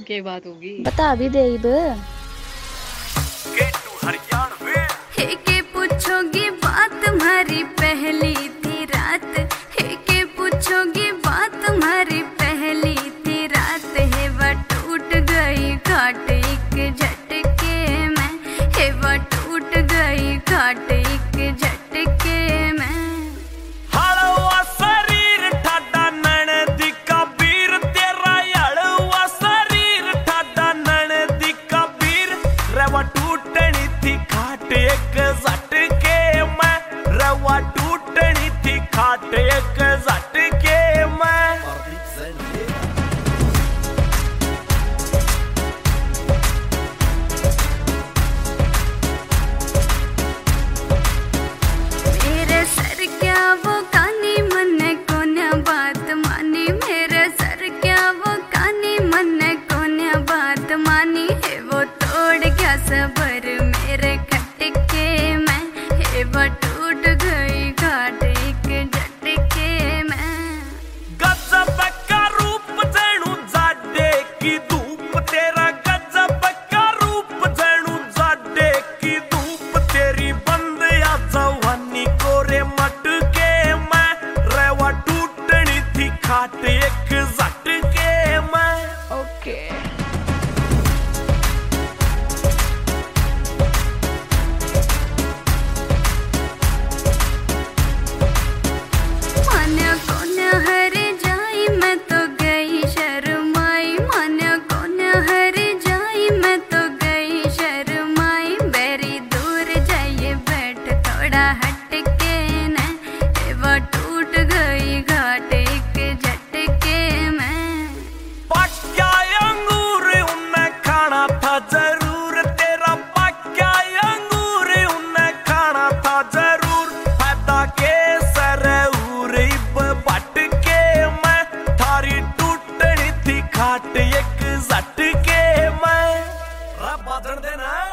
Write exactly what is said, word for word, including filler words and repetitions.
क्या बात होगी? बता भी दे इब। हे के पूछोगी बात तुम्हारी पहली थी रात, हे के पूछोगी बात तुम्हारी पहली थी रात, हे वह टूट गई घाट एक झटके में, हे वह टूट गई घाट एक झटके में। हलवा शरीर ठाडा नैन दी कबीर, तेरा हलवा शरीर ठाडा नैन दी कबीर, रवा टूटनी थी घाट एक झटके में, रवा टूटनी थी घाट एक झटके में। मेरे सर क्या वो कानी मन को न बात मानी, मेरे सर क्या वो कानी मन को न बात मानी, है वो तोड़ गया सबर मेरे खटके में, है वो टूट गई घाट एक झटके में। गजब का रूप जणू जाडे की धूप, तेरा गजब का रूप जणू जाडे की धूप, तेरी बंद या जवानी कोरे मटके में, रेवा टूटनी थी खाट एक झटके में। ओके। मन को न हर जाई मैं तो गई शर्माई, मन को न हर जाई मैं तो गई शर्माई, बेरी दूर जाइए बैठ थोड़ा हटके न, हे वो टूट गई घाट एक झटके में। पक्का अंगूर उन्हें खाना था जरूर, तेरा पक्का अंगूर उन्हें खाना था जरूर, फायदा के सरऊर इब बटके में, थारी टूटनी थी खाट एक झटके में। रब बादल देना।